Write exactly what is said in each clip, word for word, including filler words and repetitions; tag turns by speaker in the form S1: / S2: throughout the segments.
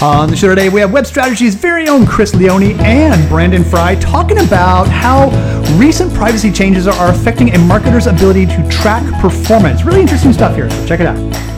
S1: On the show today, we have Web Strategy's very own Chris Leone and Brandon Fry talking about how recent privacy changes are affecting a marketer's ability to track performance. Really interesting stuff here. Check it out.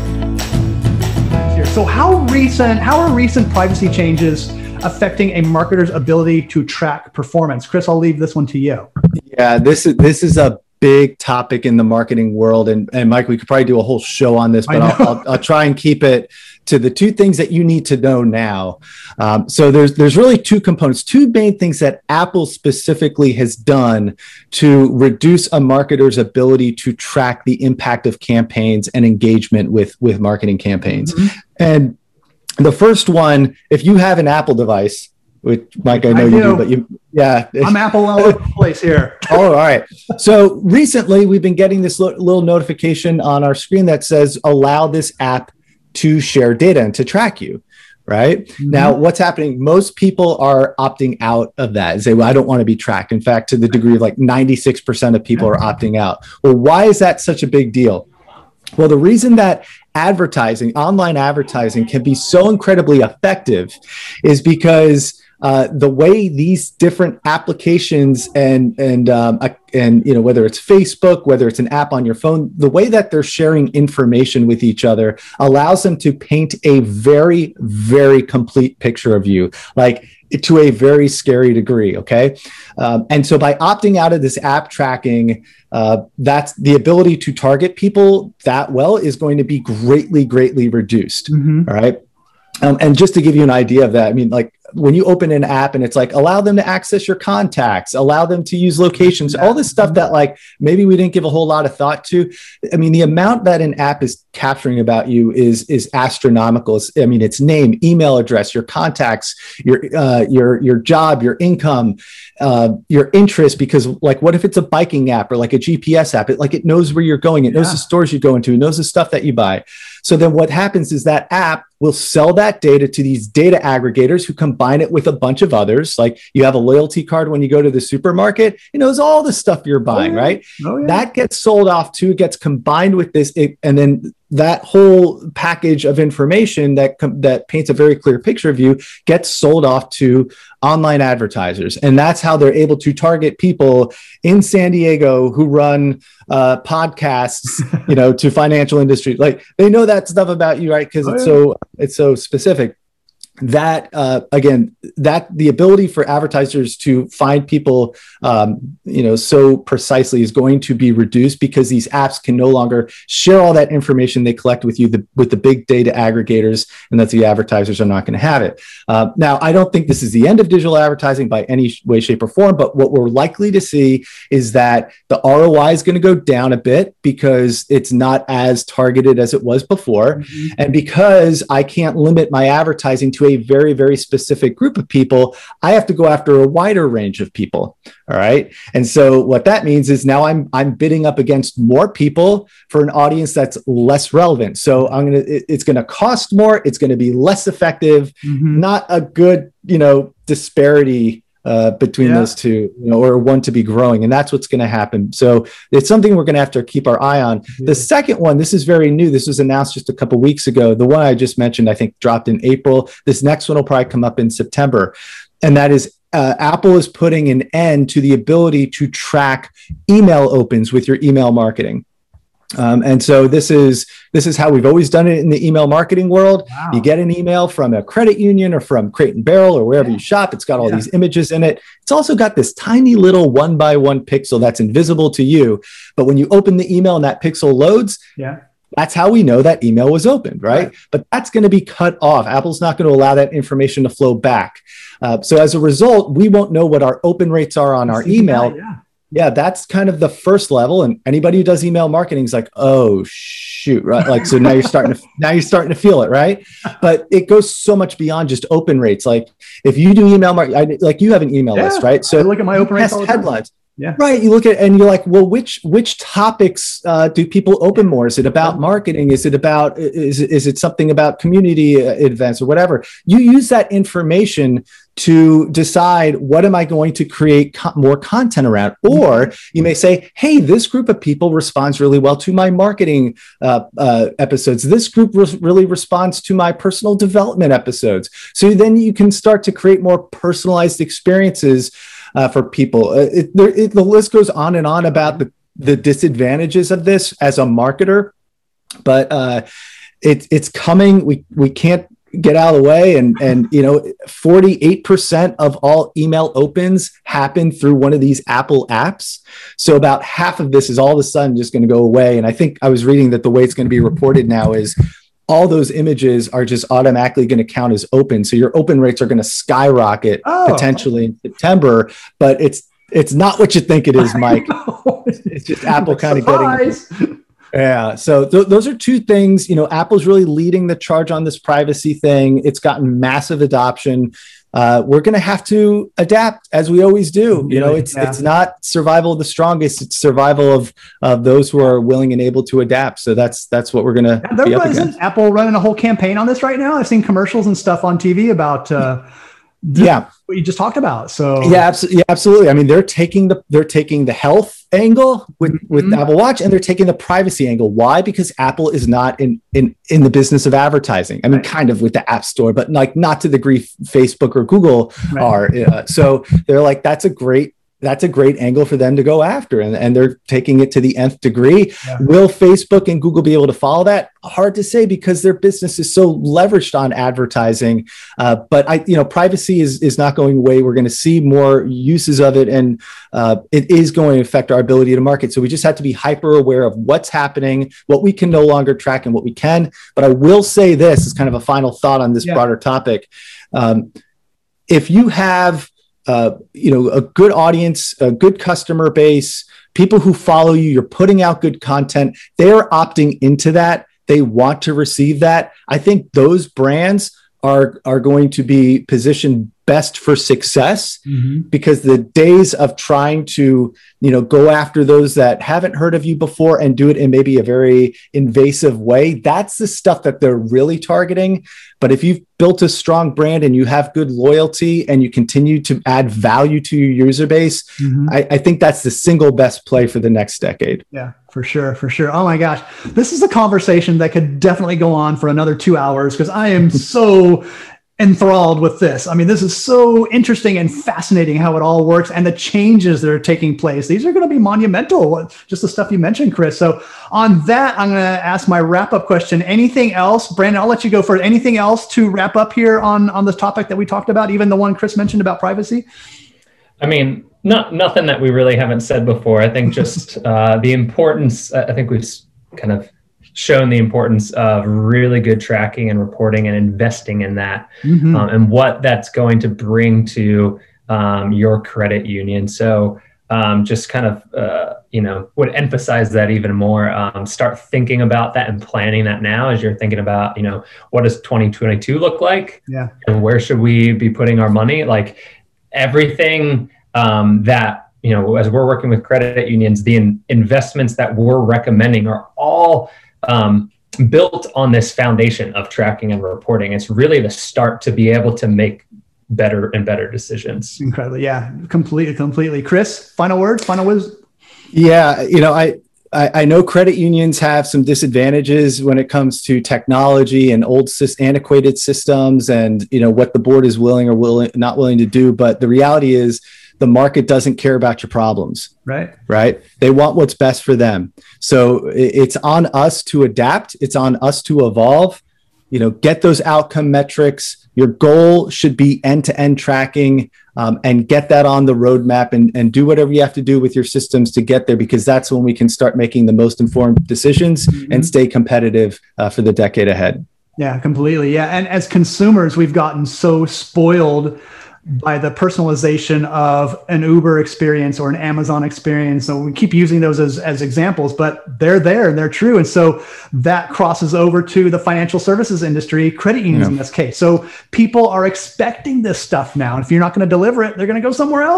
S1: So how recent, how are recent privacy changes affecting a marketer's ability to track performance? Chris, I'll leave this one to you.
S2: Yeah, this is this is a big topic in the marketing world. And, and Mike, we could probably do a whole show on this, but I'll, I'll, I'll try and keep it to the two things that you need to know now. Um, so there's there's really two components, two main things that Apple specifically has done to reduce a marketer's ability to track the impact of campaigns and engagement with, with marketing campaigns. Mm-hmm. And the first one, if you have an Apple device, which Mike, I know I you do, but you, yeah.
S1: I'm Apple all over the place here.
S2: Oh, all right. So recently we've been getting this lo- little notification on our screen that says, allow this app to share data and to track you, right? Mm-hmm. Now, what's happening? Most people are opting out of that and say, well, I don't want to be tracked. In fact, to the degree of like ninety-six percent of people are opting out. Well, why is that such a big deal? Well, the reason that advertising, online advertising can be so incredibly effective is because Uh, the way these different applications and and um, uh, and you know, whether it's Facebook, whether it's an app on your phone, the way that they're sharing information with each other allows them to paint a very, very complete picture of you, like to a very scary degree. Okay, um, and so by opting out of this app tracking, uh, that's the ability to target people that well is going to be greatly, greatly reduced. Mm-hmm. All right, um, and just to give you an idea of that, I mean, like, when you open an app and it's like, allow them to access your contacts, allow them to use locations, all this stuff that like maybe we didn't give a whole lot of thought to. I mean, the amount that an app is capturing about you is is astronomical. It's, I mean, it's name, email address, your contacts, your uh, your your job, your income, uh, your interest. Because like, what if it's a biking app or like a G P S app? It like it knows where you're going. It knows yeah. the stores you go into. It knows the stuff that you buy. So then what happens is that app will sell that data to these data aggregators who combine it with a bunch of others. Like you have a loyalty card when you go to the supermarket, it knows all the stuff you're buying, oh, yeah. right? Oh, yeah. That gets sold off too, gets combined with this. It, and then that whole package of information that com- that paints a very clear picture of you gets sold off to online advertisers. And that's how they're able to target people in San Diego who run uh, podcasts, you know, to financial industry. Like they know that stuff about you, right? Because oh, it's yeah. so it's so specific. That uh, again, that the ability for advertisers to find people, um, you know, so precisely is going to be reduced because these apps can no longer share all that information they collect with you the, with the big data aggregators, and that the advertisers are not going to have it. Uh, now, I don't think this is the end of digital advertising by any way, shape, or form, but what we're likely to see is that the R O I is going to go down a bit because it's not as targeted as it was before, mm-hmm. and because I can't limit my advertising to a very, very specific group of people, I have to go after a wider range of people. All right. And so what that means is now I'm I'm bidding up against more people for an audience that's less relevant. So I'm gonna it, it's gonna cost more, it's gonna be less effective, mm-hmm. not a good, you know, disparity uh, between yeah. those two, you know, or one to be growing. And that's what's going to happen. So it's something we're going to have to keep our eye on. Mm-hmm. The second one, this is very new. This was announced just a couple of weeks ago. The one I just mentioned, I think dropped in April. This next one will probably come up in September. And that is uh, Apple is putting an end to the ability to track email opens with your email marketing. Um, and so this is this is how we've always done it in the email marketing world. Wow. You get an email from a credit union or from Crate and Barrel or wherever yeah. you shop. It's got all yeah. these images in it. It's also got this tiny little one by one pixel that's invisible to you. But when you open the email and that pixel loads, yeah. that's how we know that email was opened, right? right. But that's going to be cut off. Apple's not going to allow that information to flow back. Uh, so as a result, we won't know what our open rates are on our email. That, yeah. Yeah, that's kind of the first level. And anybody who does email marketing is like, oh, shoot, right? Like, so now you're starting to, now you're starting to feel it, right? But it goes so much beyond just open rates. Like if you do email marketing, like you have an email yeah, list, right? So
S1: I look at my open rates all the time.
S2: Headlines.
S1: Yeah.
S2: Right. You look at and you're like, well, which which topics uh, do people open more? Is it about marketing? Is it about is is it something about community events or whatever? You use that information to decide what am I going to create co- more content around. Or you may say, hey, this group of people responds really well to my marketing uh, uh, episodes. This group re- really responds to my personal development episodes. So then you can start to create more personalized experiences uh, for people. Uh, it, there, it, the list goes on and on about the, the disadvantages of this as a marketer, but uh, it, it's coming. We, we can't get out of the way. And, and, you know, forty-eight percent of all email opens happen through one of these Apple apps. So about half of this is all of a sudden just going to go away. And I think I was reading that the way it's going to be reported now is all those images are just automatically going to count as open. So your open rates are going to skyrocket oh. potentially in September, but it's, it's not what you think it is, Mike. It's just Apple kind of getting Yeah. So th- those are two things. You know, Apple's really leading the charge on this privacy thing. It's gotten massive adoption. Uh, we're going to have to adapt as we always do. You know, it's yeah. it's not survival of the strongest. It's survival of of those who are willing and able to adapt. So that's that's what we're going to be up against.
S1: Isn't Apple running a whole campaign on this right now? I've seen commercials and stuff on T V about uh,
S2: yeah
S1: what you just talked about. So
S2: yeah, absolutely. Yeah, absolutely. I mean, they're taking the they're taking the health angle with, mm-hmm. with Apple Watch, and they're taking the privacy angle. Why? Because Apple is not in in in the business of advertising. I mean, right. kind of with the App Store, but like not to the degree Facebook or Google right. are. Uh, so they're like, that's a great that's a great angle for them to go after. And, and they're taking it to the nth degree. Yeah. Will Facebook and Google be able to follow that? Hard to say because their business is so leveraged on advertising. Uh, but I, you know, privacy is, is not going away. We're going to see more uses of it, and uh, it is going to affect our ability to market. So we just have to be hyper aware of what's happening, what we can no longer track and what we can. But I will say this as kind of a final thought on this yeah. broader topic. Um, if you have Uh, you know, a good audience, a good customer base, people who follow you, you're putting out good content, they're opting into that. They want to receive that. I think those brands are, are going to be positioned best for success mm-hmm. because the days of trying to, you know, go after those that haven't heard of you before and do it in maybe a very invasive way, that's the stuff that they're really targeting. But if you've built a strong brand and you have good loyalty and you continue to add value to your user base, mm-hmm. I, I think that's the single best play for the next decade.
S1: Yeah, for sure. For sure. Oh my gosh. This is a conversation that could definitely go on for another two hours because I am so enthralled with this. I mean, this is so interesting and fascinating how it all works and the changes that are taking place. These are going to be monumental, just the stuff you mentioned, Chris. So on that, I'm going to ask my wrap-up question. Anything else? Brandon, I'll let you go first. Anything else to wrap up here on, on this topic that we talked about, even the one Chris mentioned about privacy?
S3: I mean, not nothing that we really haven't said before. I think just uh, the importance, I think we've kind of shown the importance of really good tracking and reporting and investing in that mm-hmm. um, and what that's going to bring to um, your credit union. So um, just kind of, uh, you know, would emphasize that even more. Um, start thinking about that and planning that now as you're thinking about, you know, what does twenty twenty-two look like?
S1: Yeah.
S3: And where should we be putting our money? Like everything um, that, you know, as we're working with credit unions, the in- investments that we're recommending are all Um, built on this foundation of tracking and reporting. It's really the start to be able to make better and better decisions.
S1: Incredibly. Yeah, completely, completely. Chris, final words, final wisdom.
S2: Yeah. You know, I, I, I know credit unions have some disadvantages when it comes to technology and old antiquated systems and, you know, what the board is willing or willing, not willing to do. But the reality is, the market doesn't care about your problems,
S1: right?
S2: Right. They want what's best for them. So it's on us to adapt. It's on us to evolve, you know, get those outcome metrics. Your goal should be end-to-end tracking um, and get that on the roadmap and, and do whatever you have to do with your systems to get there, because that's when we can start making the most informed decisions mm-hmm. and stay competitive uh, for the decade ahead.
S1: Yeah, completely. Yeah. And as consumers, we've gotten so spoiled by the personalization of an Uber experience or an Amazon experience. So we keep using those as, as examples, but they're there and they're true. And so that crosses over to the financial services industry, credit unions yeah. in this case. So people are expecting this stuff now. And if you're not going to deliver it, they're going to go somewhere else.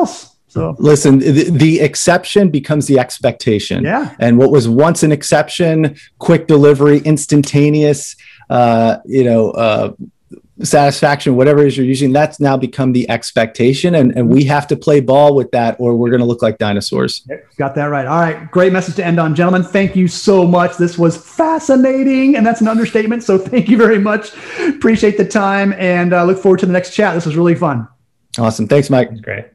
S1: So
S2: listen, the, the exception becomes the expectation.
S1: Yeah.
S2: And what was once an exception, quick delivery, instantaneous, uh, you know, uh, satisfaction, whatever it is you're using, that's now become the expectation. And, and we have to play ball with that, or we're going to look like dinosaurs.
S1: Got that right. All right. Great message to end on, gentlemen. Thank you so much. This was fascinating, and that's an understatement. So thank you very much. Appreciate the time, and uh, look forward to the next chat. This was really fun.
S2: Awesome. Thanks, Mike.
S3: That's great.